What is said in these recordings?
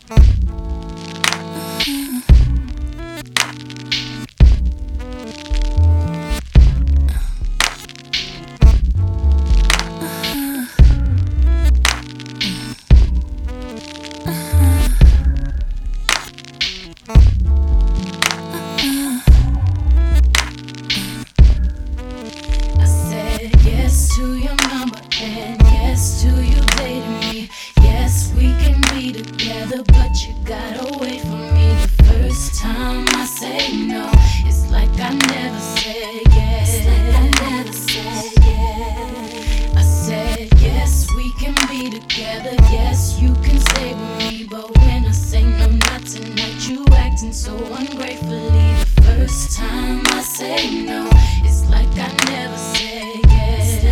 To your number and yes to you dating me. Yes, we can be together, but you got away from me. The first time I say no, it's like I never said yes. It's like I never said yes. I said yes, we can be together. Yes, you can stay with me, but when I say no, not tonight, you acting so ungratefully. The first time I say no, it's like I never said yes.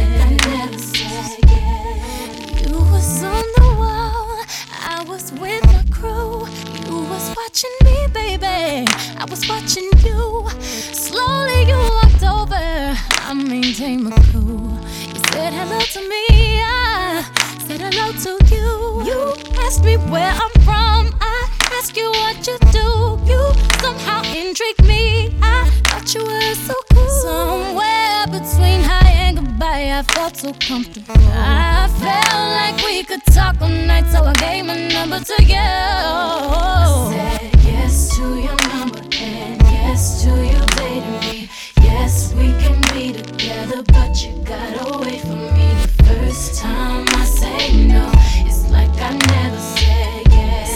You was on the wall, I was with my crew. You was watching me, baby, I was watching you. Slowly you walked over, I maintained my cool. You said hello to me, I said hello to you. You asked me where I'm from, I asked you what you do. You somehow intrigued me, I thought you were so cool. Somewhere between hi and goodbye, I felt so comfortable. I felt like we could talk all night, so I gave my number to you. I said yes to your number and yes to you dating me. Yes, we can be together, but you got away from me. The first time I say no, it's like I never said yes.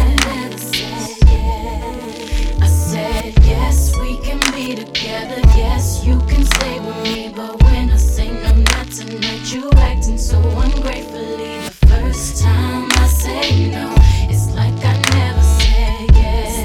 I said yes, we can be together. Yes, you can stay with me, but when I say no, not tonight, you acting so ungratefully. The first time I say no, it's like I never said yes.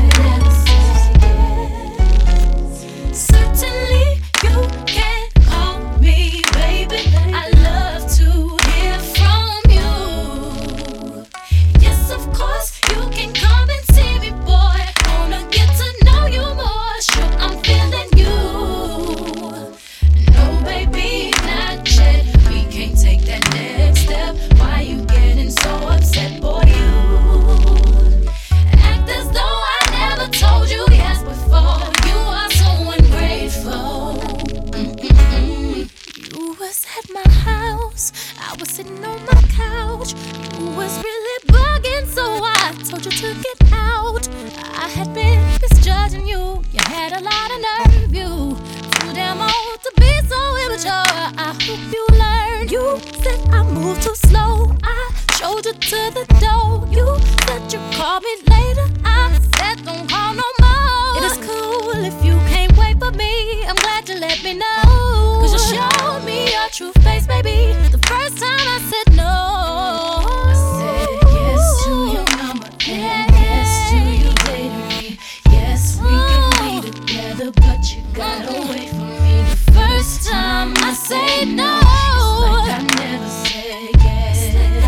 Certainly you can call me baby, I love to hear from you. Yes, of course, you can come and see me, boy. Wanna get to know you more, sure I'm feeling you. No baby, not yet, we can't take that next step. Why you getting so upset, boy? You act as though I never told you yes before. You are so ungrateful. You was at my house, I was sitting on my couch. You was really bugging, so I told you to get out. I had been misjudging you, you had a lot of nerve. You too damn old to be so immature, I hope you learn. You said I moved too slow, I showed you to the door. You said you call me later, I said don't call no more. It is cool if you can't wait for me, I'm glad you let me know. Cause you showed me your true face, baby, the first time I said no. I said yes to your number and yes to you dating me. Yes, we can be together, but you got away from me. The first time I say no, it's like I never said yes.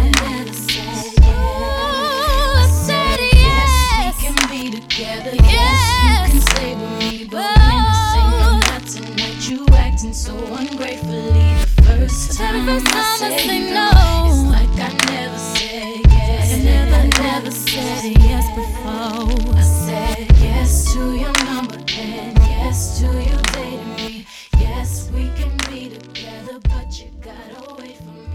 I said yes. We can be together. Yes, you can stay with me, but when I say no, not tonight, you acting so ungratefully. The first time I say no, it's like I never said yes. I never said yes before. I said yes to your number and yes to you dating me. Yes, we can be together, but you got away from me.